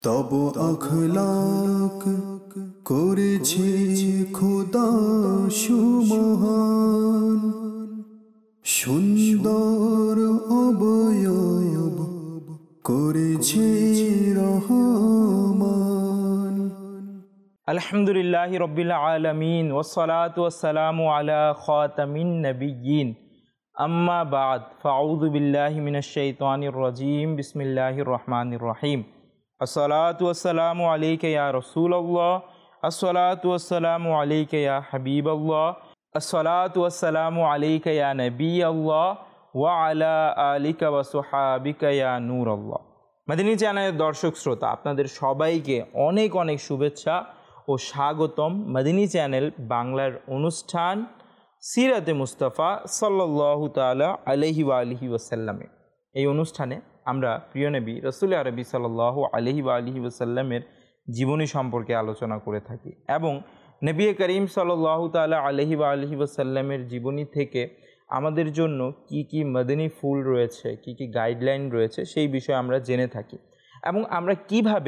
তব আখলাক করেছে খোদা সুমহান, সুন্দর অবয়ব করেছে রহমান। আলহামদুলিল্লাহি রব্বিল আলামিন ওয়াসসালাতু ওয়াসসালামু আলা খাতামিন নবিয়্যিন, আম্মা বা'দ, ফাআউযু বিল্লাহি মিনাশ শাইতানির রাজীম, বিসমিল্লাহির রহমানির রহিম। আসসালাতু ওয়াসসালামু আলাইকা ইয়া রাসূলুল্লাহ, আসসালাতু ওয়াসসালামু আলাইকা ইয়া হাবিবাল্লাহ, আসসালাতু ওয়াসসালামু আলাইকা ইয়া নবিয়াল্লাহ ওয়া আলা আলিকা ওয়া সুহাবিকা ইয়া নূরাল্লাহ। মাদিনী চ্যানেলের দর্শক শ্রোতা, আপনাদের সবাইকে অনেক অনেক শুভেচ্ছা ও স্বাগতম মাদিনী চ্যানেল বাংলার অনুষ্ঠান সিরাতে মুস্তাফা সাল্লাল্লাহু তাআলা আলাইহি ওয়া আলিহি ওয়াসাল্লামে। এই অনুষ্ঠানে আমরা প্রিয় নবী রাসূল আরবি সাল্লাল্লাহু আলাইহি ওয়া আলিহি ওয়াসাল্লামের জীবনী সম্পর্কে আলোচনা করে থাকি এবং নবী করিম সাল্লাল্লাহু তাআলা আলাইহি ওয়া আলিহি ওয়াসাল্লামের জীবনী থেকে আমাদের জন্য কি কি মদিনী ফুল রয়েছে, কি কি গাইডলাইন রয়েছে, সেই বিষয়ে আমরা জেনে থাকি এবং আমরা কিভাবে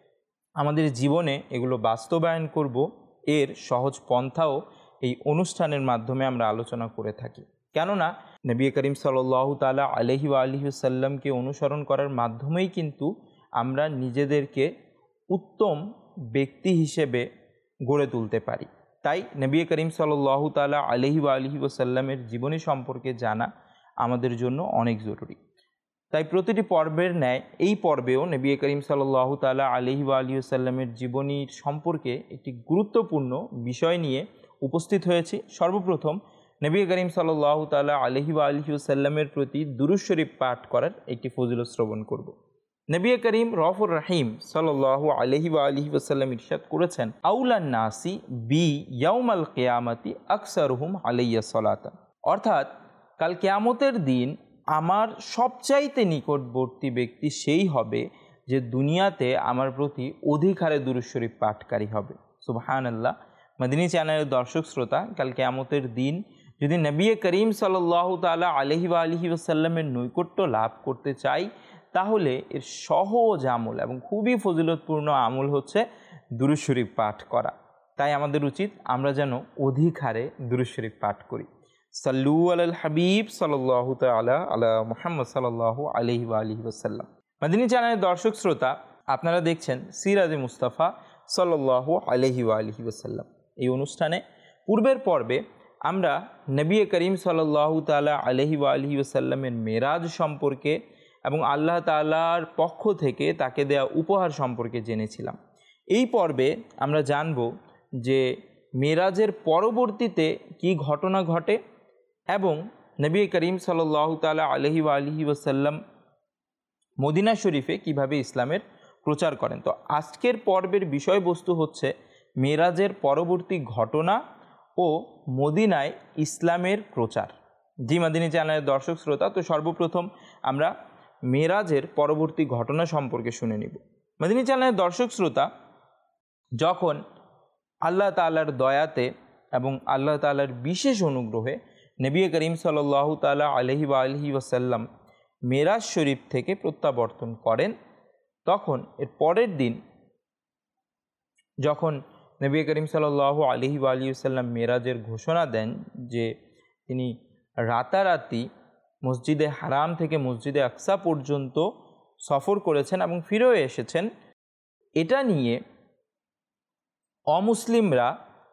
আমাদের জীবনে এগুলো বাস্তবায়ন করব, এর সহজ পন্থাও এই অনুষ্ঠানের মাধ্যমে আমরা আলোচনা করে থাকি। কেননা নবী করিম সাল্লাল্লাহু তাআলা আলাইহি ওয়া আলিহি ওয়াসাল্লামকে অনুসরণ করার মাধ্যমেই কিন্তু আমরা নিজেদেরকে উত্তম ব্যক্তি হিসেবে গড়ে তুলতে পারি। তাই নবী করিম সাল্লাল্লাহু তাআলা আলাইহি ওয়া আলিহি ওয়াসাল্লামের জীবনী সম্পর্কে জানা আমাদের জন্য অনেক জরুরি। তাই প্রতিটি পর্বের ন্যায় এই পর্বেও নবী করিম সাল্লাল্লাহু তাআলা আলাইহি ওয়া আলিহি ওয়াসাল্লামের জীবনীর সম্পর্কে একটি গুরুত্বপূর্ণ বিষয় নিয়ে উপস্থিত হয়েছি। সর্বপ্রথম নবী করিম সাল্লাল্লাহু তাআলা আলাইহি ওয়া আলিহি ওয়াসাল্লামের প্রতি দুরূদ শরীফ পাঠ করার একটি ফজিলত শ্রবণ করব। নবী করিম রউফুর রহিম সাল্লাল্লাহু আলাইহি ওয়া আলিহি ওয়াসাল্লাম ইরশাদ করেছেন, আউলান নাসি বি ইয়াউমাল কিয়ামাতি আকসারুহুম আলাইয়া সালাতান। অর্থাৎ কাল কিয়ামতের দিন আমার সবচাইতে নিকটবর্তী ব্যক্তি সেই হবে যে দুনিয়াতে আমার প্রতি অধিক হারে দুরূদ শরীফ পাঠকারী হবে। সুবহানাল্লাহ। মদিনী চ্যানেলের দর্শক শ্রোতা, কাল কিয়ামতের দিন যদি নবী করিম সাল্লাল্লাহু তাআলা আলাইহি ওয়া আলিহি ওয়াসাল্লামের নৈকট্য লাভ করতে চাই, তাহলে এর সহজ আমল এবং খুবই ফজিলতপূর্ণ আমল হচ্ছে দুরূদ শরীফ পাঠ করা। তাই আমাদের উচিত আমরা যেন অধিক হারে দুরূদ শরীফ পাঠ করি। সাল্লু আলাল হাবিব সাল্লাল্লাহু তাআলা আলা মুহাম্মদ সাল্লাল্লাহু আলাইহি ওয়া আলিহি ওয়াসাল্লাম। মাদিনী চ্যানেলের দর্শক শ্রোতা, আপনারা দেখছেন সিরাতে মুস্তাফা সাল্লাল্লাহু আলাইহি ওয়া আলিহি ওয়াসাল্লাম। এই অনুষ্ঠানে পূর্বের পর্বে আমরা নবী করিম সাল্লাল্লাহু তাআলা আলাইহি ওয়া আলিহি ওয়াসাল্লামের মেরাজ সম্পর্কে এবং আল্লাহ তাআলার পক্ষ থেকে তাকে দেয়া উপহার সম্পর্কে জেনেছিলাম। এই পর্বে আমরা জানব যে মেরাজের পরবর্তীতে কি ঘটনা ঘটে এবং নবী করিম সাল্লাল্লাহু তাআলা আলাইহি ওয়া আলিহি ওয়াসাল্লাম মদিনা শরীফে কিভাবে ইসলামের প্রচার করেন। তো আজকের পর্বের বিষয়বস্তু হচ্ছে মেরাজের পরবর্তী ঘটনা ও মদিনায় ইসলামের প্রচার। জি মাদিনী চ্যানেলের দর্শক শ্রোতা, তো সর্বপ্রথম আমরা মেরাজের পরবর্তী ঘটনা সম্পর্কে শুনে নিব। মাদিনী চ্যানেলের দর্শক শ্রোতা, যখন আল্লাহ তাআলার দয়াতে এবং আল্লাহ তাআলার বিশেষ অনুগ্রহে নবী করিম সাল্লাল্লাহু তাআলা আলাইহি ওয়া আলিহি ওয়াসাল্লাম মেরাজ শরীফ থেকে প্রত্যাবর্তন করেন, তখন এর পরের দিন যখন নবী করিম সাল্লাল্লাহু আলাইহি ওয়া আলিহি ওয়াসাল্লাম মেরাজের ঘোষণা দেন যে তিনি রাতারাতি মসজিদে হারাম থেকে মসজিদে আকসা পর্যন্ত সফর করেছেন এবং ফিরেও এসেছেন, এটা নিয়ে অমুসলিমরা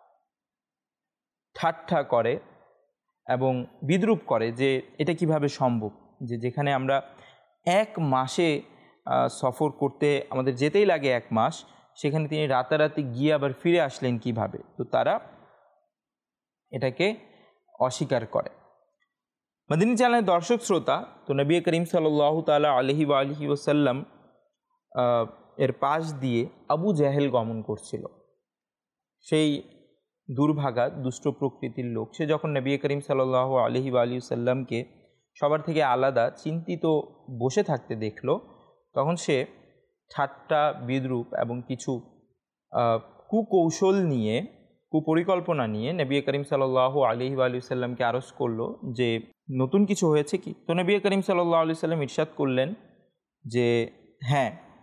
ঠাট্টা করে এবং বিদ্রূপ করে যে এটা কিভাবে সম্ভব, যে যেখানে আমরা এক মাসে সফর করতে আমাদের যেতেই লাগে এক মাস, সেখানে তিনি রাতারাতি গিয়ে আবার ফিরে আসলেন কিভাবে। তো তারা এটাকে অস্বীকার করে। মদিনী চ্যানেলের দর্শক শ্রোতা, তো নবী করিম সাল্লাল্লাহু তাআলা আলাইহি ওয়া আলিহি ওয়াসাল্লাম এর পাশ দিয়ে আবু জাহেল গমন করছিল। সেই দুর্ভাগা দুষ্ট প্রকৃতির লোক, সে যখন নবী করিম সাল্লাল্লাহু আলাইহি ওয়া আলিহি ওয়াসাল্লামকে সবার থেকে আলাদা চিন্তিত বসে থাকতে দেখল, তখন সে ঠাট্টা বিদ্রূপ এবং কিছু কুকৌশল নিয়ে, কুপরিকল্পনা নিয়ে নবী করিম সাল্লাল্লাহু আলাইহি ওয়া আলিহি ওয়াসাল্লামকে আরজ করলো যে নতুন কিছু হয়েছে কি। তো নবী করিম সাল্লাল্লাহু আলাইহি ওয়াসাল্লাম ইরশাদ করলেন যে হ্যাঁ,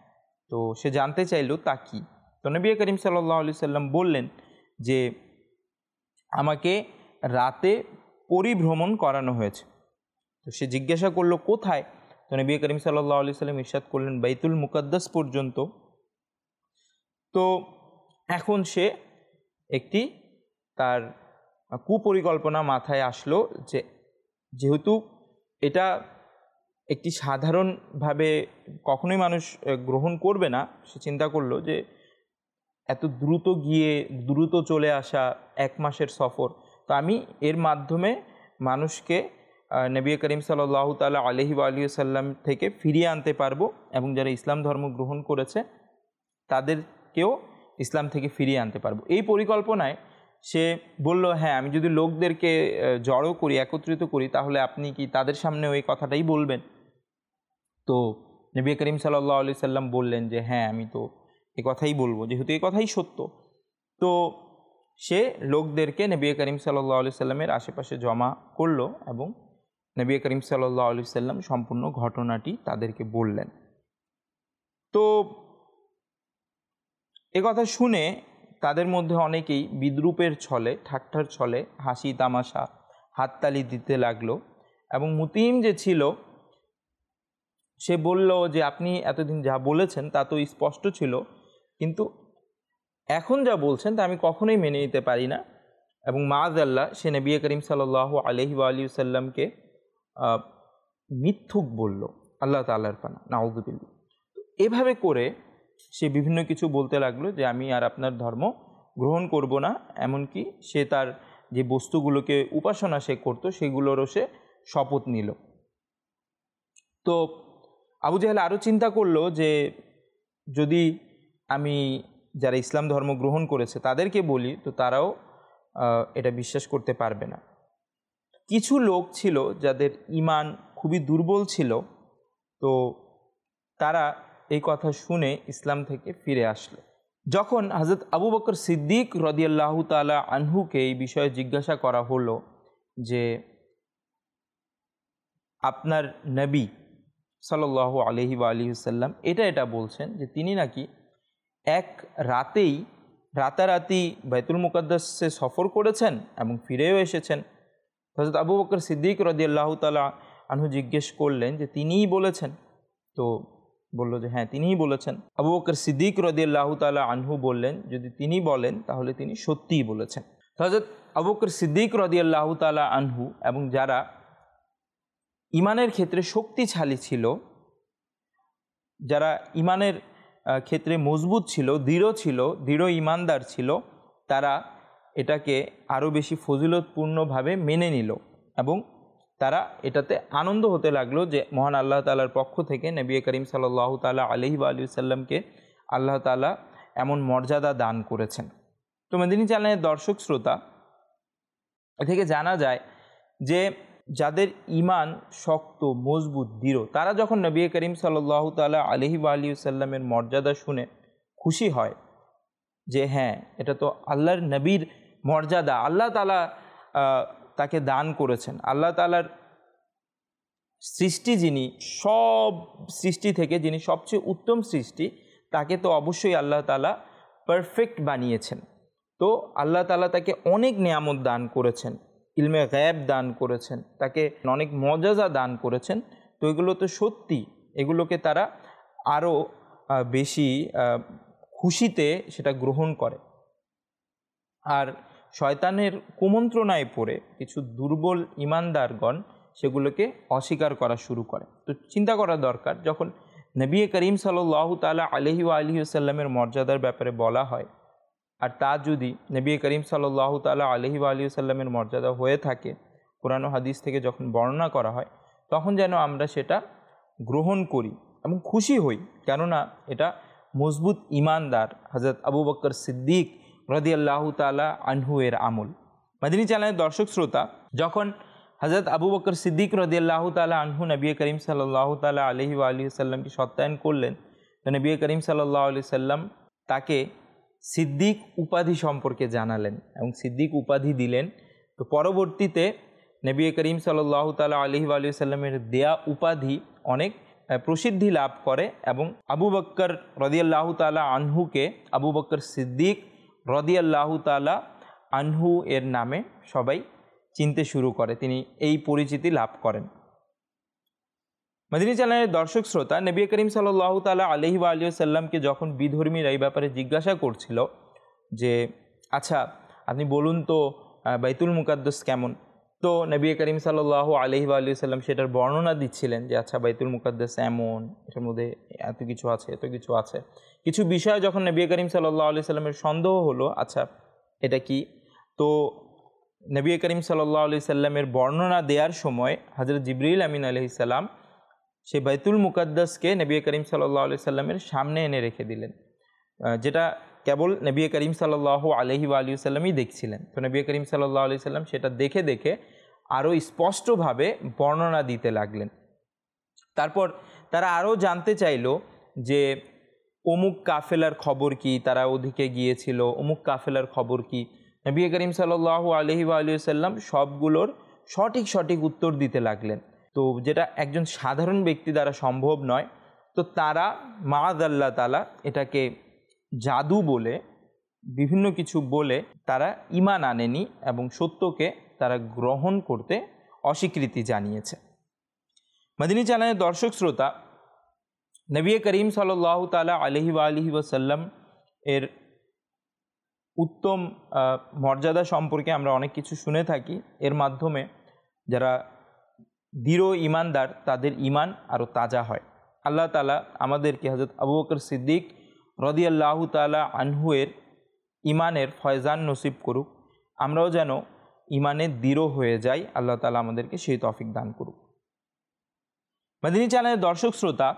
তো সে জানতে চাইল তা কী। তো নবী করিম সাল্লাল্লাহু আলাইহি সাল্লাম বললেন যে আমাকে রাতে পরিভ্রমণ করানো হয়েছে। তো সে জিজ্ঞাসা করলো কোথায়। তো নবী করিম সাল্লাল্লাহু আলাইহি সাল্লাম ইরশাদ করলেন বাইতুল মুকাদ্দাস পর্যন্ত। তো এখন সে একটি তার কুপরিকল্পনা মাথায় আসলো যে যেহেতু এটা একটি সাধারণভাবে কখনোই মানুষ গ্রহণ করবে না, সে চিন্তা করলো যে এত দ্রুত গিয়ে দ্রুত চলে আসা 1 মাসের সফর, তো আমি এর মাধ্যমে মানুষকে নবী করিম সাল্লাল্লাহু তাআলা আলাইহি ওয়া আলিহি ওয়াসাল্লাম থেকে ফিরিয়ে আনতে পারবো এবং যারা ইসলাম ধর্ম গ্রহণ করেছে তাদেরকেও ইসলাম থেকে ফিরিয়ে আনতে পারবো। এই পরিকল্পনায় সে বলল, হ্যাঁ, আমি যদি লোকদেরকে জড়ো করি, একত্রিত করি, তাহলে আপনি কি তাদের সামনে ওই কথাটাই বলবেন? তো নবী করিম সাল্লাল্লাহু আলাইহি সাল্লাম বললেন যে হ্যাঁ, আমি তো এই কথাই বলবো, যেহেতু এই কথাই সত্য। তো সে লোকদেরকে নবী করিম সাল্লাল্লাহু আলাইহি সাল্লামের আশেপাশে জমা করলো এবং নবী করিম সাল্লাল্লাহু আলাইহি সাল্লাম সম্পূর্ণ ঘটনাটি তাদেরকে বললেন। তো এ কথা শুনে তাদের মধ্যে অনেকেই বিদ্রূপের ছলে, ঠাট্টার ছলে হাসি তামাশা হাততালি দিতে লাগলো এবং মুতিম যে ছিল সে বলল যে আপনি এতদিন যা বলেছেন তা তো স্পষ্ট ছিল, কিন্তু এখন যা বলছেন তা আমি কখনোই মেনে নিতে পারি না। এবং মাআযাল্লাহ সে নবী করিম সাল্লাল্লাহু আলাইহি ওয়া আলিহি ওয়াসাল্লামকে মিথ্যুক বলল, আল্লাহ তাআলার পানা, নাউযুবিল্লাহ। এভাবে করে সে বিভিন্ন কিছু বলতে লাগলো যে আমি আর আপনার ধর্ম গ্রহণ করব না, এমনকি সে তার যে বস্তুগুলোকে উপাসনা সে করতো সেগুলোরও সে শপথ নিল। তো আবু জাহেল আরও চিন্তা করলো যে যদি আমি যারা ইসলাম ধর্ম গ্রহণ করেছে তাদেরকে বলি তো তারাও এটা বিশ্বাস করতে পারবে না। কিছু লোক ছিল যাদের ঈমান খুবই দুর্বল ছিল, তো তারা এই কথা শুনে ইসলাম থেকে ফিরে আসলো। যখন হযরত আবু বকর সিদ্দিক রাদিয়াল্লাহু তাআলা আনহুকে এই বিষয়ে জিজ্ঞাসা করা হলো যে আপনার নবী সাল্লাল্লাহু আলাইহি ওয়া আলিহি ওয়াসাল্লাম এটা বলছেন যে তিনি নাকি এক রাতেই রাতারাতি বাইতুল মুকাদ্দাসে সফর করেছেন এবং ফিরেও এসেছেন। হযরত আবু বকর সিদ্দিক রাদিয়াল্লাহু তাআলা আনহু জিজ্ঞেস করলেন যে তিনিই বলেছেন? তো বলল যে হ্যাঁ, তিনিই বলেছেন। আবু বকর সিদ্দিক রাদিয়াল্লাহু তাআলা আনহু বললেন যদি তিনি বলেন তাহলে তিনি সত্যিই বলেছেন। হযরত আবু বকর সিদ্দিক রাদিয়াল্লাহু তাআলা আনহু এবং যারা ঈমানের ক্ষেত্রে শক্তিশালী ছিল, যারা ঈমানের ক্ষেত্রে মজবুত ছিল, দৃঢ় ঈমানদার ছিল, তারা এটাকে আরও বেশি ফজিলতপূর্ণভাবে মেনে নিল এবং তারা এটাতে আনন্দ হতে লাগলো যে মহান আল্লাহ তাআলার পক্ষ থেকে নবী করিম সাল্লাল্লাহু তাআলা আলাইহি ওয়া আলিহি ওয়াসাল্লামকে আল্লাহ তাআলা এমন মর্যাদা দান করেছেন। তো মদিনী চ্যানেলের দর্শক শ্রোতা, এ থেকে জানা যায় যে যাদের ঈমান শক্ত, মজবুত, দৃঢ়, তারা যখন নবী করিম সাল্লাল্লাহু তাআলা আলাইহি ওয়া আলিহি ওয়াসাল্লামের মর্যাদা শুনে খুশি হয় যে হ্যাঁ, এটা তো আল্লাহর নবীর মর্যাদা, আল্লাহ তাআলা তাকে দান করেছেন। আল্লাহ তাআলার সৃষ্টি, যিনি সব সৃষ্টি থেকে যিনি সবচেয়ে উত্তম সৃষ্টি, তাকে তো অবশ্যই আল্লাহ তাআলা পারফেক্ট বানিয়েছেন। তো আল্লাহ তাআলা তাকে অনেক নিয়ামত দান করেছেন, ইলমে গায়েব দান করেছেন, তাকে অনেক মর্যাদা দান করেছেন। তো এগুলো তো সত্যি, এগুলোকে তারা আরও বেশি খুশিতে সেটা গ্রহণ করে। আর শয়তানের কুমন্ত্রণায় পড়ে কিছু দুর্বল ঈমানদারগণ সেগুলোকে অস্বীকার করা শুরু করে। তো চিন্তা করা দরকার, যখন নবী করিম সাল্লাল্লাহু তাআলা আলাইহি ওয়া আলিহি ওয়াসাল্লামের মর্যাদার ব্যাপারে বলা হয়, আর তা যদি নবী করিম সাল্লাল্লাহু তাআলা আলাইহি ওয়া আলিহি ওয়াসাল্লামের মর্যাদা হয়ে থাকে, কোরআন ও হাদিস থেকে যখন বর্ণনা করা হয়, তখন যেন আমরা সেটা গ্রহণ করি এবং খুশি হই, কেননা এটা মজবুত ঈমানদার হযরত আবু বকর সিদ্দিক রাদিয়াল্লাহু তাআলা আনহু এর আমল। মদিনী চ্যানেলের দর্শক শ্রোতা, যখন হযরত আবু বকর সিদ্দিক রাদিয়াল্লাহু তাআলা আনহু নবী করিম সাল্লাল্লাহু তাআলা আলাইহি ওয়া আলিহি ওয়াসাল্লামকে সত্যায়ন করলেন, তো নবী করিম সাল্লাল্লাহু আলাইহি সাল্লাম তাকে সিদ্দিক উপাধি সম্পর্কে জানালেন এবং সিদ্দিক উপাধি দিলেন। তো পরবর্তীতে নবী করিম সাল্লাল্লাহু তাআলা আলাইহি ওয়া আলিহি ওয়াসাল্লামের দেয়া উপাধি অনেক প্রসিদ্ধি লাভ করে এবং আবু বকর রাদিয়াল্লাহু তাআলা আনহুকে আবু বকর সিদ্দিক রাদিয়াল্লাহু তাআলা আনহু এর নামে সবাই চিনতে শুরু করে, তিনি এই পরিচিতি লাভ করেন। মদিনী চ্যানেলের দর্শক শ্রোতা, নবী করিম সাল্লাল্লাহু তাআলা আলাইহি ওয়া আলিহি ওয়াসাল্লামকে যখন বিধর্মীরা এই ব্যাপারে জিজ্ঞাসা করছিল যে আচ্ছা আপনি বলুন তো বাইতুল মুকাদ্দাস কেমন, তো নবী করিম সাল্লাল্লাহু আলাইহি ওয়া আলিহি ওয়াসাল্লাম সেটার বর্ণনা দিচ্ছিলেন যে আচ্ছা বাইতুল মুকাদ্দাস এমন, এটার মধ্যে এত কিছু আছে, এত কিছু আছে। কিছু বিষয় যখন নবী করিম সাল্লাল্লাহু আলাইহি ওয়াসাল্লামের সন্দেহ হলো, আচ্ছা এটা কি, তো নবী করিম সাল্লাল্লাহু আলাইহি ওয়াসাল্লামের বর্ণনা দেওয়ার সময় হযরত জিবরিল আমিন আলাইহিস সালাম সেই বাইতুল মুকাদ্দাসকে নবী করিম সাল্লাল্লাহু আলাইহি ওয়াসাল্লামের সামনে এনে রেখে দিলেন, যেটা কেবল নবী করিম সাল্লাল্লাহু আলাইহি ওয়া আলিহি ওয়াসাল্লামই দেখছিলেন। তো নবী করিম সাল্লাল্লাহু আলাইহি ওয়াসাল্লাম সেটা দেখে দেখে আরও স্পষ্টভাবে বর্ণনা দিতে লাগলেন। তারপর তারা আরও জানতে চাইল যে অমুক কাফেলার খবর কি, তারা ওদিকে গিয়েছিল, অমুক কাফেলার খবর কি। নবী করিম সাল্লাল্লাহু আলাইহি ওয়া আলিহি ওয়াসাল্লাম সবগুলোর সঠিক উত্তর দিতে লাগলেন, তো যেটা একজন সাধারণ ব্যক্তি দ্বারা সম্ভব নয়। তো তারা মাআযাল্লাহ তাআলা এটাকে জাদু বলে বিভিন্ন কিছু বলে তারা ঈমান আনেনি এবং সত্যকে তারা গ্রহণ করতে অস্বীকৃতি জানিয়েছে। মদিনী চ্যানেলের দর্শক শ্রোতা, নবী করিম সাল্লাল্লাহু তাআলা আলাইহি ওয়া আলিহি ওয়াসাল্লাম এর উত্তম মর্যাদা সম্পর্কে আমরা অনেক কিছু শুনে থাকি। এর মাধ্যমে যারা দৃঢ় ঈমানদার তাদের ঈমান আরও তাজা হয়। আল্লাহ তাআলা আমাদেরকে হযরত আবু বকর সিদ্দিক রাদিয়াল্লাহু তাআলা আনহু এর ঈমানের ফয়জান নসিব করুক, আমরাও যেন ঈমানে দৃঢ় হয়ে যাই। আল্লাহ তাআলা আমাদেরকে সেই তৌফিক দান করুক। মদিনী চ্যানেলের দর্শক শ্রোতা,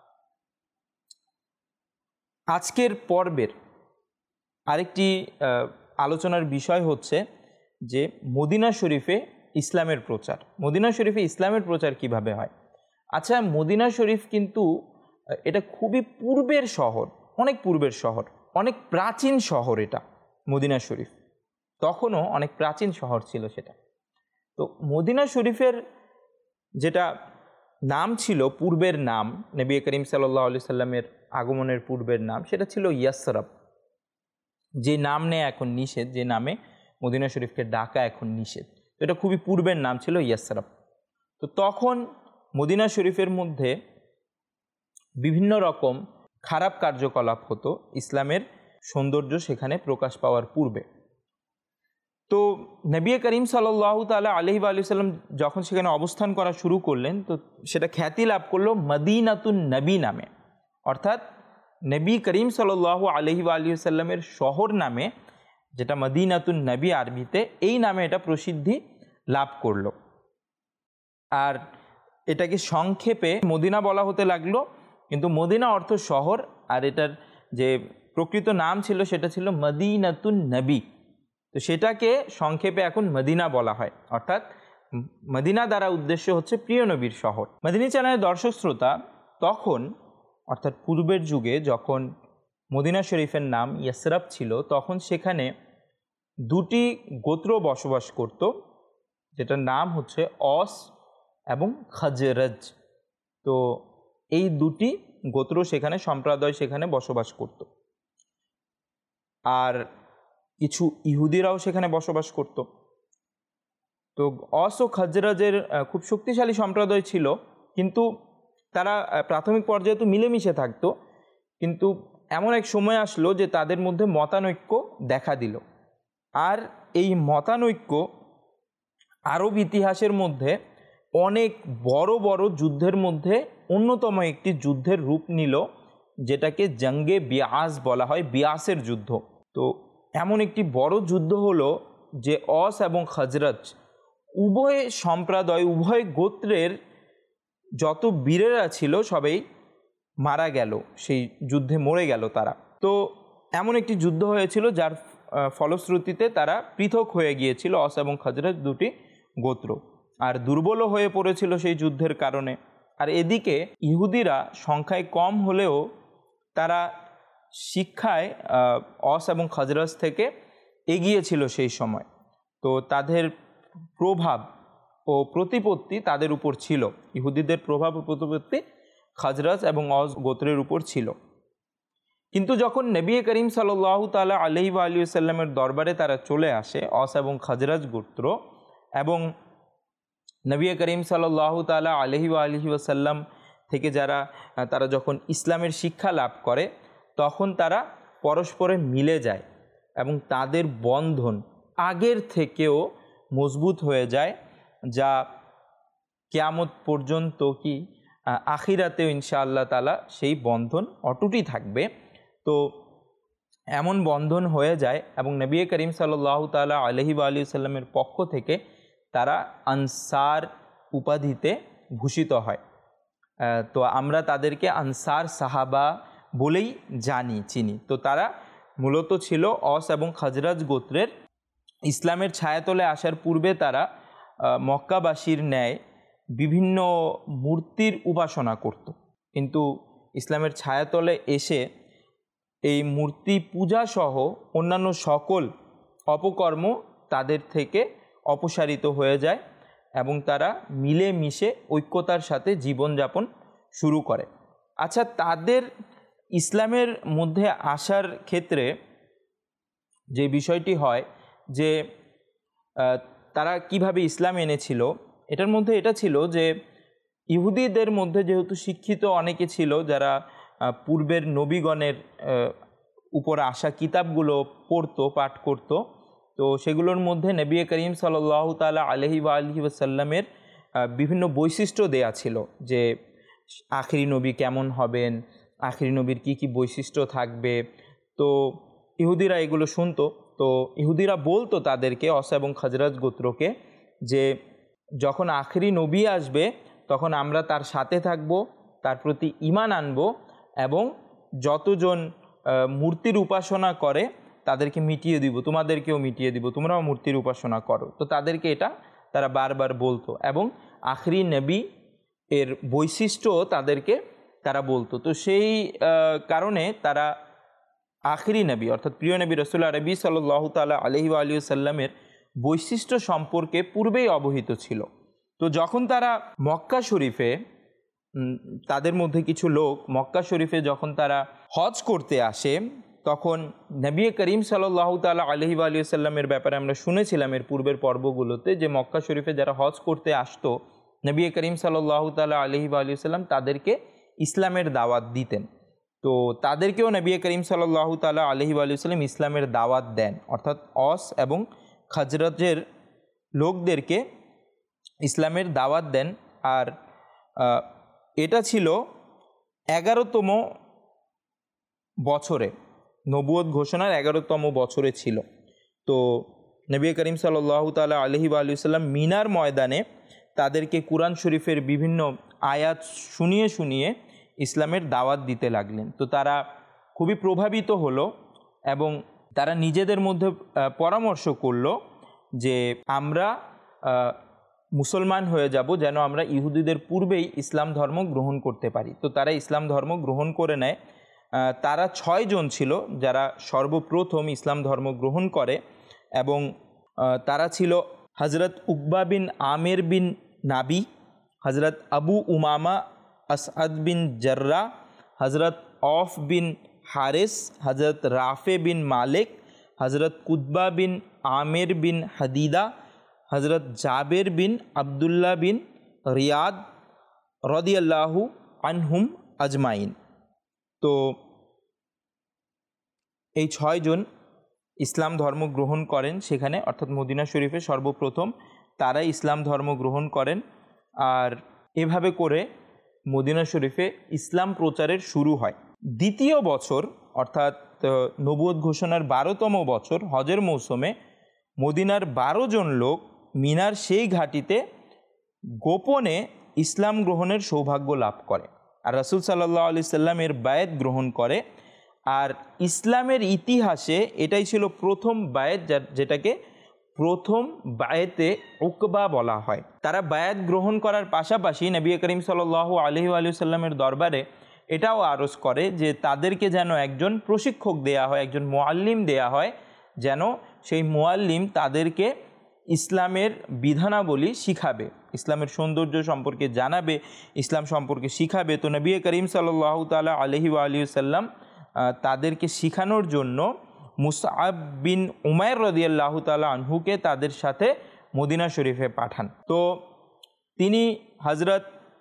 আজকের পর্বের আরেকটি আলোচনার বিষয় হচ্ছে যে মদিনা শরীফে ইসলামের প্রচার। মদিনা শরীফে ইসলামের প্রচার কিভাবে হয়? আচ্ছা, মদিনা শরীফ কিন্তু এটা খুবই পূর্বের শহর, অনেক পূর্বের শহর, অনেক প্রাচীন শহর এটা মদিনা শরীফ, তখনও অনেক প্রাচীন শহর ছিল সেটা। তো মদিনা শরীফের যেটা নাম ছিল, পূর্বের নাম, নবী করিম সাল্লাল্লাহু আলাইহি সাল্লামের আগমনের পূর্বের নাম, সেটা ছিল ইয়াসরাব। যে নাম নেয়া এখন নিষেধ, যে নামে মদিনা শরীফকে ডাকা এখন নিষেধ, তো এটা খুবই পূর্বের নাম ছিল ইয়াসরাব। তো তখন মদিনা শরীফের মধ্যে বিভিন্ন রকম খারাপ কার্যকলাপ হতো ইসলামের সৌন্দর্য সেখানে প্রকাশ পাওয়ার পূর্বে। তো নবী করিম সাল্লাল্লাহু তাআলা আলাইহি ওয়া সাল্লাম যখন সেখানে অবস্থান করা শুরু করলেন, তো সেটা খ্যাতি লাভ করলো মদিনাতুন নবী নামে, অর্থাৎ নবী করিম সাল্লাল্লাহু আলাইহি ওয়া সাল্লামের শহর নামে, যেটা মদিনাতুন নবী আরবিতে, এই নামে এটা প্রসিদ্ধি লাভ করলো। আর এটাকে সংক্ষেপে মদিনা বলা হতে লাগলো, কিন্তু মদিনা অর্থ শহর, আর এটার যে প্রকৃত নাম ছিল সেটা ছিল মদিনাতুন নবী। তো সেটাকে সংক্ষেপে এখন মদিনা বলা হয়, অর্থাৎ মদিনা দ্বারা উদ্দেশ্য হচ্ছে প্রিয় নবীর শহর। মদিনী চ্যানেলের দর্শক শ্রোতা, তখন অর্থাৎ পূর্বের যুগে যখন মদিনা শরীফের নাম ইয়াসরাব ছিল, তখন সেখানে দুটি গোত্র বসবাস করত, যেটার নাম হচ্ছে অস এবং খাজরাজ। তো এই দুটি গোত্র সেখানে, সম্প্রদায় সেখানে বসবাস করত। আর কিছু ইহুদিরাও সেখানে বসবাস করত। তো অস ও খাজরাজের খুব শক্তিশালী সম্প্রদায় ছিল, কিন্তু তারা প্রাথমিক পর্যায়ে তো মিলেমিশে থাকতো, কিন্তু এমন এক সময় আসলো যে তাদের মধ্যে মতানৈক্য দেখা দিল। আর এই মতানৈক্য আরব ইতিহাসের মধ্যে অনেক বড় বড় যুদ্ধের মধ্যে অন্যতম একটি যুদ্ধের রূপ নিল, যেটাকে জঙ্গে বিয়াস বলা হয়, বিয়াসের যুদ্ধ। তো এমন একটি বড় যুদ্ধ হলো যে অস এবং খাজরাজ উভয় সম্প্রদায়, উভয় গোত্রের যত বীরেরা ছিল সবাই মারা গেল, সেই যুদ্ধে মরে গেল তারা। তো এমন একটি যুদ্ধ হয়েছিল যার ফলশ্রুতিতে তারা পৃথক হয়ে গিয়েছিল, অস এবং খাজরাজ দুটি গোত্র, আর দুর্বলও হয়ে পড়েছিল সেই যুদ্ধের কারণে। আর এদিকে ইহুদিরা সংখ্যায় কম হলেও তারা শিক্ষায় অস এবং খাজরাজ থেকে এগিয়ে ছিল সেই সময়। তো তাদের প্রভাব ও প্রতিপত্তি তাদের উপর ছিল, ইহুদিদের প্রভাব ও প্রতিপত্তি খাজরাজ এবং অস গোত্রের উপর ছিল। কিন্তু যখন নবী করিম সাল্লাল্লাহু তাআলা আলাইহি ওয়া আলিহি ওয়াসাল্লামের দরবারে তারা চলে আসে, অস এবং খাজরাজ গোত্র, এবং নবী করিম সাল্লাল্লাহু তাআলা আলাইহি ওয়া আলিহি ওয়াসাল্লাম থেকে তারা যখন ইসলামের শিক্ষা লাভ করে, তখন তারা পরস্পরে মিলে যায় এবং তাদের বন্ধন আগের থেকেও মজবুত হয়ে যায়, যা কিয়ামত পর্যন্ত কি আখিরাতেও ইনশাআল্লাহ তাআলা সেই বন্ধন অটুটই থাকবে। তো এমন বন্ধন হয়ে যায় এবং নবী করিম সাল্লাল্লাহু তাআলা আলাইহি ওয়া আলিহি ওয়াসাল্লামের পক্ষ থেকে তারা আনসার উপাধিতে ভূষিত হয়। তো আমরা তাদেরকে আনসার সাহাবা বলেই চিনি। তো তারা মূলত ছিল অস এবং খাজরাজ গোত্রের। ইসলামের ছায়াতলে আসার পূর্বে তারা মক্কাবাসীর ন্যায় বিভিন্ন মূর্তির উপাসনা করত, কিন্তু ইসলামের ছায়াতলে এসে এই মূর্তি পূজা সহ অন্যান্য সকল অপকর্ম তাদের থেকে অপসারিত হয়ে যায় এবং তারা মিলেমিশে ঐক্যতার সাথে জীবনযাপন শুরু করে। আচ্ছা, তাদের ইসলামের মধ্যে আসার ক্ষেত্রে যে বিষয়টি হয় যে তারা কিভাবে ইসলাম এনেছিল, এটার মধ্যে এটা ছিল যে ইহুদিদের মধ্যে যেহেতু শিক্ষিত অনেকে ছিল যারা পূর্বের নবীগণের উপর আসা কিতাবগুলো পড়তো, পাঠ করত, তো সেগুলোর মধ্যে নবী করিম সাল্লাল্লাহু তাআলা আলাইহি ওয়া আলিহি ওয়াসাল্লামের বিভিন্ন বৈশিষ্ট্য দেয়া ছিল, যে আখিরি নবী কেমন হবেন, আখিরি নবীর কি কি বৈশিষ্ট্য থাকবে। তো ইহুদিরা এগুলো শুনতো। তো ইহুদিরা বলতো তাদেরকে, অস এবং খাজরাজ গোত্রকে, যে যখন আখিরি নবী আসবে তখন আমরা তার সাথে থাকব, তার প্রতি ঈমান আনব এবং যতজন মূর্তির উপাসনা করে তাদেরকে মিটিয়ে দিব, তোমাদেরকেও মিটিয়ে দিব, তোমরাও মূর্তির উপাসনা করো। তো তাদেরকে এটা তারা বারবার বলতো এবং আখিরি নবী এর বৈশিষ্ট্য তাদেরকে তারা বলতো। তো সেই কারণে তারা আখিরি নবী অর্থাৎ প্রিয় নবী রাসূলুল্লাহ আরবি সাল্লাল্লাহু তাআলা আলাইহি ওয়া আলিহি ওয়াসাল্লামের বৈশিষ্ট্য সম্পর্কে পূর্বেই অবহিত ছিল। তো যখন তারা মক্কা শরীফে, তাদের মধ্যে কিছু লোক মক্কা শরীফে যখন তারা হজ করতে আসে, তখন নবী করিম সাল্লাল্লাহু তাআলা আলাইহি ওয়া আলিহি ওয়াসাল্লামের ব্যাপারে আমরা শুনেছিলাম এর পূর্বের পর্বগুলোতে, যে মক্কা শরীফে যারা হজ করতে আসতো, নবী করিম সাল্লাল্লাহু তাআলা আলাইহি ওয়া আলিহি ওয়াসাল্লাম তাদেরকে ইসলামের দাওয়াত দিতেন। তো তাদেরকেও নবী করিম সাল্লাল্লাহু তাআলা আলাইহি ওয়া আলিহি ওয়াসাল্লাম ইসলামের দাওয়াত দেন, অর্থাৎ অস এবং খাজরাজের লোকদেরকে ইসলামের দাওয়াত দেন। আর এটা ছিল 11তম বছরে, নবুয়ত ঘোষণার 11তম বছরে ছিল। তো নবী করিম সাল্লাল্লাহু তাআলা আলাইহি ওয়া আলিহি ওয়াসাল্লাম মিনার ময়দানে তাদেরকে কুরআন শরীফের বিভিন্ন আয়াত শুনিয়ে শুনিয়ে ইসলামের দাওয়াত দিতে লাগলেন। তো তারা খুবই প্রভাবিত হলো এবং তারা নিজেদের মধ্যে পরামর্শ করলো যে আমরা মুসলমান হয়ে যাব, যেন আমরা ইহুদিদের পূর্বেই ইসলাম ধর্ম গ্রহণ করতে পারি। তো তারা ইসলাম ধর্ম গ্রহণ করে নেয়। তারা 6 জন ছিল যারা সর্বপ্রথম ইসলাম ধর্ম গ্রহণ করে এবং তারা ছিল হযরত উকবা বিন আমের বিন নাবি, হযরত আবু উমামা আসআদ বিন জাররা, হযরত অফ বিন হারিস, হযরত রাফে বিন মালিক, হযরত কুতবা বিন আমের বিন হাদিদা, হযরত জাবের বিন আবদুল্লাহ বিন রিয়াদ রাদিয়াল্লাহু আনহুম আজমাইন। তো এই 6 জন ইসলাম ধর্ম গ্রহণ করেন সেখানে, অর্থাৎ মদিনা শরীফে সর্বপ্রথম তারাই ইসলাম ধর্ম গ্রহণ করেন। আর এভাবে করে মদিনা শরীফে ইসলাম প্রচারের শুরু হয়। দ্বিতীয় বছর অর্থাৎ নবুয়ত ঘোষণার 12তম বছর হজের মৌসুমে মদিনার 12 জন লোক মিনার সেই ঘাটিতে গোপনে ইসলাম গ্রহণের সৌভাগ্য লাভ করে আর রাসূল সাল্লাল্লাহু আলাইহি সাল্লামের বায়াত গ্রহণ করে। আর ইসলামের ইতিহাসে এটাই ছিল প্রথম বায়াত, যেটাকে প্রথম বায়াতে উকবা বলা হয়। তারা বায়াত গ্রহণ করার পাশাপাশি নবী করিম সাল্লাল্লাহু আলাইহি ওয়া সাল্লামের দরবারে এটাও আরজ করে যে তাদেরকে যেন একজন প্রশিক্ষক দেয়া হয়, একজন মুআল্লিম দেয়া হয়, যেন সেই মুআল্লিম তাদেরকে ইসলামের বিধানাবলী শিখাবে, ইসলামের সৌন্দর্য সম্পর্কে জানাবে, ইসলাম সম্পর্কে শিখাবে। তো নবী করিম সাল্লাল্লাহু তাআলা আলাইহি ওয়া আলিহি ওয়াসাল্লাম তাদেরকে শিখানোর জন্য মুসআব বিন উমাইর রাদিয়াল্লাহু তাআলা আনহুকে তাদের সাথে মদিনা শরীফে পাঠান। তো তিনি হযরত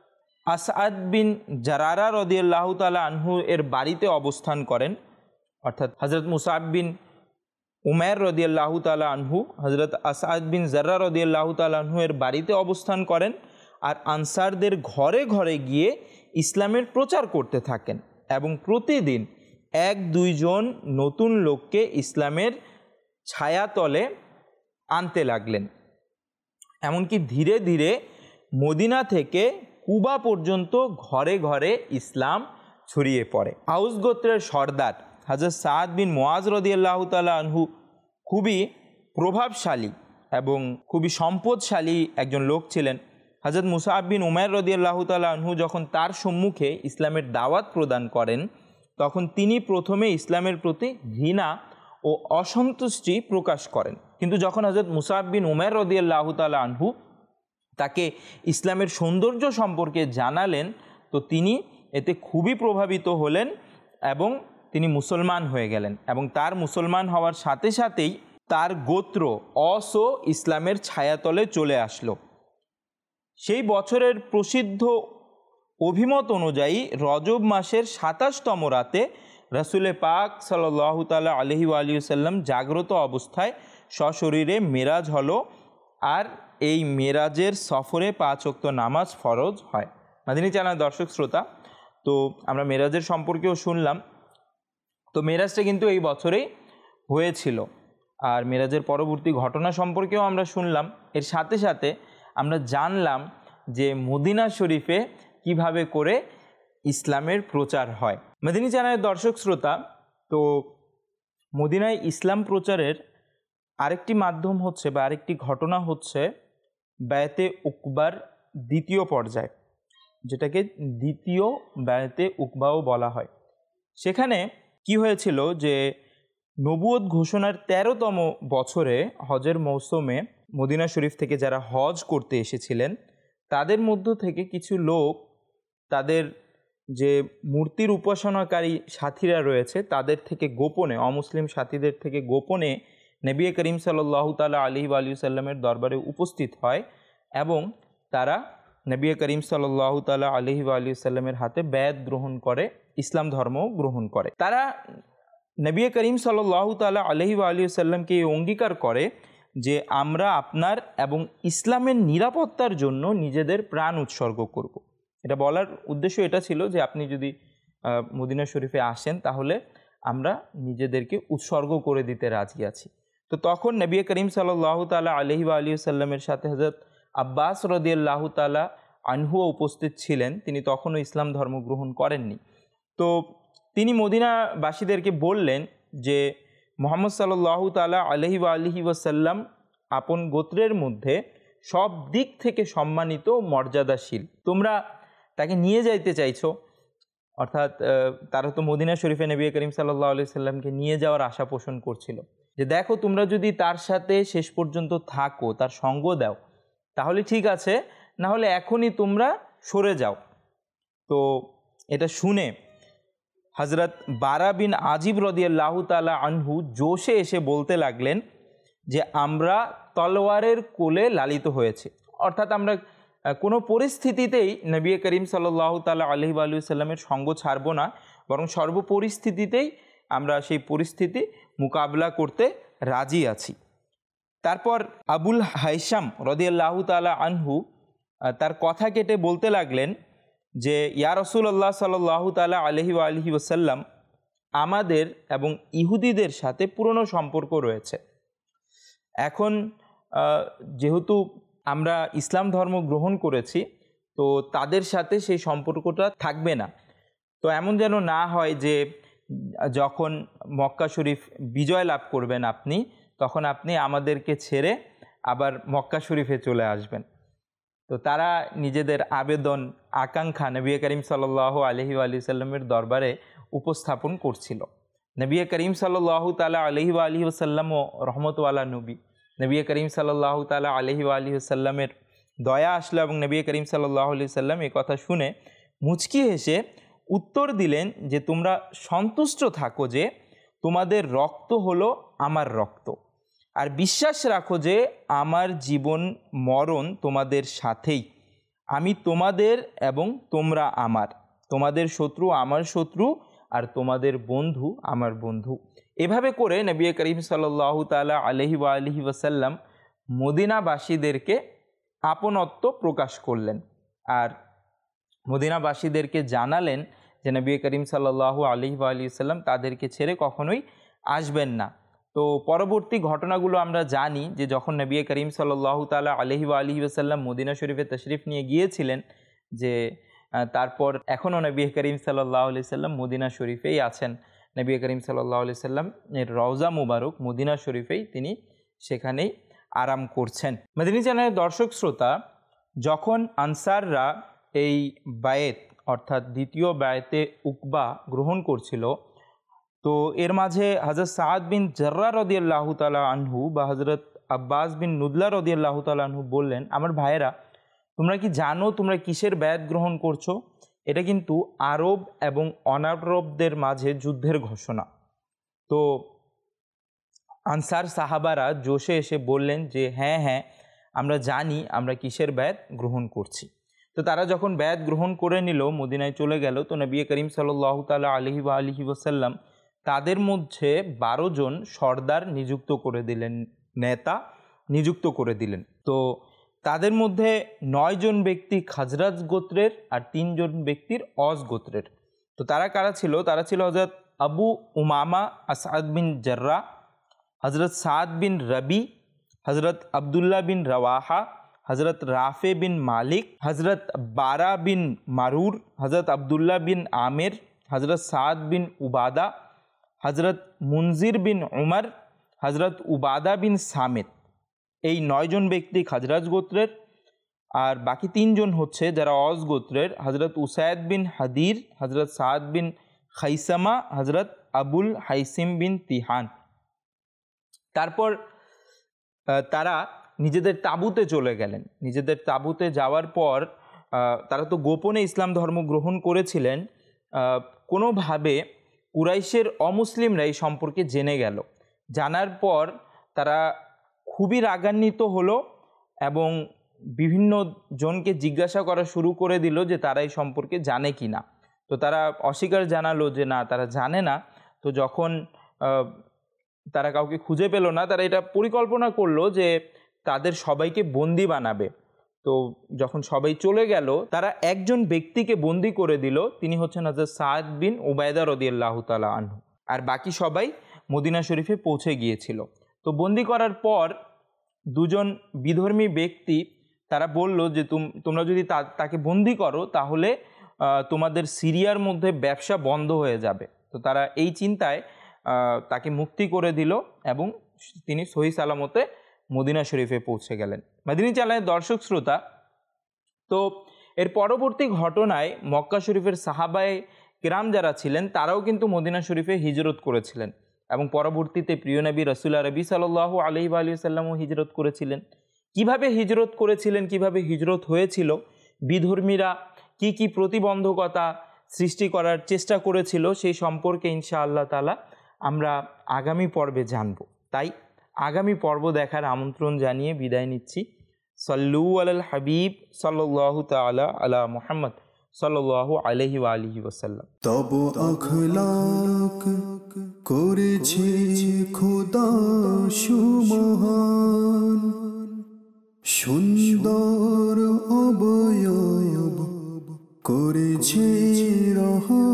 আসাদ বিন জারারা রাদিয়াল্লাহু তাআলা আনহু এর বাড়িতে অবস্থান করেন, অর্থাৎ হযরত মুসআব বিন উমাইর রাদিয়াল্লাহু তাআলা আনহু হযরত আসাদ বিন জাররা রাদিয়াল্লাহু তাআলা আনহু এর বাড়িতে অবস্থান করেন আর আনসারদের ঘরে ঘরে গিয়ে ইসলামের প্রচার করতে থাকেন এবং প্রতিদিন 1-2 জন নতুন লোককে ইসলামের ছায়াতলে আনতে লাগলেন। এমনকি ধীরে ধীরে মদিনা থেকে কুবা পর্যন্ত ঘরে ঘরে ইসলাম ছড়িয়ে পড়ে। আউস গোত্রের সর্দার হযরত সাদ বিন মুআজ রাদিয়াল্লাহু তাআলা আনহু খুবই প্রভাবশালী এবং খুবই সম্পদশালী একজন লোক ছিলেন। হযরত মুসআব বিন উমাইর রাদিয়াল্লাহু তাআলা আনহু যখন তার সম্মুখে ইসলামের দাওয়াত প্রদান করেন, তখন তিনি প্রথমে ইসলামের প্রতি ঘৃণা ও অসন্তুষ্টি প্রকাশ করেন। কিন্তু যখন হযরত মুসআব বিন উমাইর রাদিয়াল্লাহু তাআলা আনহু তাকে ইসলামের সৌন্দর্য সম্পর্কে জানালেন, তো তিনি এতে খুবই প্রভাবিত হলেন এবং তিনি মুসলমান হয়ে গেলেন। এবং তার মুসলমান হওয়ার সাথে সাথেই তার গোত্র অসও ইসলামের ছায়াতলে চলে আসলো। সেই বছরের প্রসিদ্ধ অভিমত অনুযায়ী রজব মাসের ২৭তম রাতে রাসূলে পাক সাল্লাল্লাহু তাআলা আলাইহি ওয়া আলিহি ওয়াসাল্লাম জাগ্রত অবস্থায় সশরীরে মেরাজ হলো, আর এই মেরাজের সফরে 5 ওয়াক্ত নামাজ ফরজ হয়। মাদিনী চ্যানেল দর্শক শ্রোতা, তো আমরা মেরাজের সম্পর্কেও শুনলাম। তো মেরাজটা কিন্তু এই বছরেই হয়েছিল, আর মেরাজের পরবর্তী ঘটনা সম্পর্কেও আমরা শুনলাম। এর সাথে সাথে আমরা জানলাম যে মদিনা শরীফে কিভাবে করে ইসলামের প্রচার হয়। মাদিনী চ্যানেলের দর্শক শ্রোতা, তো মদিনায় ইসলাম প্রচারের আরেকটি মাধ্যম হচ্ছে বা আরেকটি ঘটনা হচ্ছে বায়াতে উকবার দ্বিতীয় পর্যায়, যেটাকে দ্বিতীয় বায়াতে উকবাও বলা হয়। সেখানে কি হয়েছিল যে নবুয়ত ঘোষণার 13তম বছরে হজের মৌসুমে মদিনা শরীফ থেকে যারা হজ করতে এসেছিলেন, তাদের মধ্য থেকে কিছু লোক তাদের যে মূর্তির উপাসনাকারী সাথীরা রয়েছে তাদের থেকে গোপনে, অমুসলিম সাথীদের থেকে গোপনে নবী করিম সাল্লাল্লাহু তাআলা আলাইহি ওয়া আলিহি ওয়াসাল্লামের দরবারে উপস্থিত হয় এবং তারা নবী করিম সাল্লাল্লাহু তাআলা আলাইহি ওয়া আলিহি ওয়াসাল্লামের হাতে বায়াত গ্রহণ করে, ইসলাম ধর্ম গ্রহণ করে। তারা নবী করিম সাল্লাল্লাহু তাআলা আলাইহি ওয়া আলিহি ওয়াসাল্লামকে এই অঙ্গীকার করে যে আমরা আপনার এবং ইসলামের নিরাপত্তার জন্য নিজেদের প্রাণ উৎসর্গ করব। এটা বলার উদ্দেশ্য এটা ছিল যে আপনি যদি মদিনা শরীফে আসেন তাহলে আমরা নিজেদেরকে উৎসর্গ করে দিতে রাজি আছি। তো তখন নবী করিম সাল্লাল্লাহু তাআলা আলাইহি ওয়া আলিহি ওয়াসাল্লামের সাথে হযরত আব্বাস রাদিয়াল্লাহু তাআলা আনহুও উপস্থিত ছিলেন। তিনি তখনও ইসলাম ধর্ম গ্রহণ করেননি। তো তিনি মদিনাবাসীদেরকে বললেন যে মুহাম্মদ সাল্লাল্লাহু তাআলা আলাইহি ওয়া আলিহি ওয়াসাল্লাম আপন গোত্রের মধ্যে সব দিক থেকে সম্মানিত, মর্যাদাশীল। তোমরা তাকে নিয়ে যাইতে চাইছো, অর্থাৎ তারা তো মদিনা শরীফে নবী করিম সাল্লাল্লাহু আলাইহি ওয়াসাল্লামকে নিয়ে যাওয়ার আশা পোষণ করছিল যে দেখো তোমরা যদি তার সাথে শেষ পর্যন্ত থাকো, তার সঙ্গ দাও, তাহলে ঠিক আছে, না হলে এখনই তোমরা সরে যাও। তো এটা শুনে হযরত বারা বিন আজিব রাদিয়াল্লাহু তাআলা আনহু জোশে এসে বলতে লাগলেন যে আমরা তলোয়ারের কোলে লালিত হয়েছে, অর্থাৎ আমরা কোনো পরিস্থিতিতেই নবী করিম সাল্লাল্লাহু তাআলা আলাইহি ওয়া সাল্লামের সঙ্গ ছাড়ব না, বরং সর্বপরিস্থিতিতেই আমরা সেই পরিস্থিতি মোকাবেলা করতে রাজি আছি। তারপর আবুল হাইসাম রাদিয়াল্লাহু তাআলা আনহু তার কথা কেটে বলতে লাগলেন যে ইয়া রাসূলুল্লাহ সাল্লাল্লাহু তাআলা আলাইহি ওয়া আলিহি ওয়াসাল্লাম, আমাদের এবং ইহুদিদের সাথে পুরনো সম্পর্ক রয়েছে। এখন যেহেতু আমরা ইসলাম ধর্ম গ্রহণ করেছি, তো তাদের সাথে সেই সম্পর্কটা থাকবে না। তো এমন যেন না হয় যে যখন মক্কা শরীফ বিজয় লাভ করবেন আপনি, তখন আপনি আমাদেরকে ছেড়ে আবার মক্কা শরীফে চলে আসবেন। তো তারা নিজেদের আবেদন, আকাঙ্ক্ষা নবী করিম সাল্লাল্লাহু আলাইহি ওয়া সাল্লামের দরবারে উপস্থাপন করছিল। নবী করিম সাল্লাল্লাহু তাআলা আলাইহি ওয়া সাল্লামও রহমত ওয়ালা নবী, নবী করিম সাল্লাল্লাহু তাআলা আলাইহি ওয়া আলিহি ওয়াসাল্লামের দয়া আসলো এবং নবী করিম সাল্লাল্লাহু আলাইহি সাল্লাম এই কথা শুনে মুচকি হেসে উত্তর দিলেন যে তোমরা সন্তুষ্ট থাকো যে তোমাদের রক্ত হলো আমার রক্ত, আর বিশ্বাস রাখো যে আমার জীবন মরণ তোমাদের সাথেই, আমি তোমাদের এবং তোমরা আমার, তোমাদের শত্রু আমার শত্রু আর তোমাদের বন্ধু আমার বন্ধু। এভাবে করে নবী করিম সাল্লাল্লাহু তাআলা আলাইহি ওয়া আলিহি ওয়াসাল্লাম মদিনাবাসীদেরকে আপনত্ব প্রকাশ করলেন আর মদিনাবাসীদেরকে জানালেন যে নবী করিম সাল্লাল্লাহু আলাইহি ওয়া আলিহি ওয়াসাল্লাম তাদেরকে ছেড়ে কখনোই আসবেন না। তো পরবর্তী ঘটনাগুলো আমরা জানি যে যখন নবী করিম সাল্লাল্লাহু তাআলা আলাইহি ওয়া আলিহি ওয়াসাল্লাম মদিনা শরীফে তশরিফ নিয়ে গিয়েছিলেন, যে তারপর এখনও নবী করিম সাল্লাল্লাহু আলাইহি ওয়াসাল্লাম মদিনা শরীফেই আছেন। নবী করিম সাল্লাল্লাহু আলাইহি ওয়াসাল্লাম এর রওজা মুবারক মদিনা শরীফেই তিনি সেখানেই আরাম করছেন। মদিনী চ্যানেলের দর্শক শ্রোতা, যখন আনসাররা এই বায়েত অর্থাৎ দ্বিতীয় বায়েতে উকবা গ্রহণ করছিল, তো এর মাঝে হযরত সাদ বিন জাররা রাদিয়াল্লাহু তাআলা আনহু বা হযরত আব্বাস বিন নুদলা রাদিয়াল্লাহু তাআলা আনহু বললেন, আমার ভাইয়েরা, তোমরা কি জানো তোমরা কিসের বায়াত গ্রহণ করছো? এটা কিন্তু আরব এবং অনারবদের মাঝে যুদ্ধের ঘোষণা। তো আনসার সাহাবারা জোশে এসে বললেন যে হ্যাঁ হ্যাঁ আমরা জানি আমরা কিসের বায়াত গ্রহণ করছি। তো তারা যখন বায়াত গ্রহণ করে নিল, মদিনায় চলে গেল, তো নবী করিম সাল্লাল্লাহু তাআলা আলাইহি ওয়া আলিহি ওয়াসাল্লাম তাদের মধ্যে 12 জন সর্দার নিযুক্ত করে দিলেন, নেতা নিযুক্ত করে দিলেন। তো তাদের মধ্যে 9 জন ব্যক্তি খাজরাজ গোত্রের আর 3 জন ব্যক্তির অজ গোত্রের। তো তারা কারা ছিল? তারা ছিল হযরত আবু উমামা আসাদ বিন জাররা, হযরত সাদ বিন রবি, হযরত আবদুল্লাহ বিন রওয়াহা, হযরত রাফে বিন মালিক, হযরত বারা বিন মারুর, হযরত আবদুল্লাহ বিন আমের, হযরত সাদ বিন উবাদা, হযরত মুনজির বিন উমর, হযরত উবাদা বিন সামিত। এই 9 জন ব্যক্তি খাজরাজ গোত্রের, আর বাকি 3 জন হচ্ছে যারা অজ গোত্রের, হযরত উসাইদ বিন হাদির, হযরত সাদ বিন খাইসামা, হযরত আবুল হাইসিম বিন তিহান। তারপর তারা নিজেদের তাঁবুতে চলে গেলেন। নিজেদের তাঁবুতে যাওয়ার পর তারা তো গোপনে ইসলাম ধর্ম গ্রহণ করেছিলেন, কোনোভাবে কুরাইশের অমুসলিমরা এই সম্পর্কে জেনে গেল। জানার পর তারা খুবই রাগান্বিত হলো এবং বিভিন্ন জনকে জিজ্ঞাসা করা শুরু করে দিল যে তারা এই সম্পর্কে জানে কি না। তো তারা অস্বীকার জানালো যে না, তারা জানে না। তো যখন তারা কাউকে খুঁজে পেল না, তারা এটা পরিকল্পনা করলো যে তাদের সবাইকে বন্দি বানাবে। তো যখন সবাই চলে গেল, তারা একজন ব্যক্তিকে বন্দি করে দিল, তিনি হচ্ছেন হযরত সাদ বিন উবাইদা রাদিয়াল্লাহু তাআলা আনহু, আর বাকি সবাই মদিনা শরীফে পৌঁছে গিয়েছিল। তো বন্দি করার পর 2 জন বিধর্মী ব্যক্তি তারা বলল যে তোমরা যদি তাকে বন্দি করো তাহলে তোমাদের সিরিয়ার মধ্যে ব্যবসা বন্ধ হয়ে যাবে। তো তারা এই চিন্তায় তাকে মুক্তি করে দিল এবং তিনি সহি সালামতে মদিনা শরীফে পৌঁছে গেলেন। মদিনী চ্যানেলের দর্শক শ্রোতা, তো এর পরবর্তী ঘটনায় মক্কা শরীফের সাহাবায়ে কিরাম যারা ছিলেন তারাও কিন্তু মদিনা শরীফে হিজরত করেছিলেন এবং পরবর্তীতে প্রিয় নবী রাসূল আরবি সাল্লাল্লাহু আলাইহি ওয়া সাল্লামও হিজরত করেছিলেন। কিভাবে হিজরত করেছিলেন, কিভাবে হিজরত হয়েছিল, বিধর্মীরা কি কি প্রতিবন্ধকতা সৃষ্টি করার চেষ্টা করেছিল, সেই সম্পর্কে ইনশাআল্লাহ তাআলা আমরা আগামী পর্বে জানব। তাই আগামী পর্ব দেখার আমন্ত্রণ জানিয়ে বিদায় নিচ্ছি। সল্লু আলাল হাবিব সাল্লাল্লাহু তাআলা আলা মুহাম্মদ সাল্লাল্লাহু আলাইহি ওয়া আলিহি ওয়াসাল্লাম। তব আখলাক করেছে খোদা সুমহান, সুন্দর অবয়ব করেছে রহমান।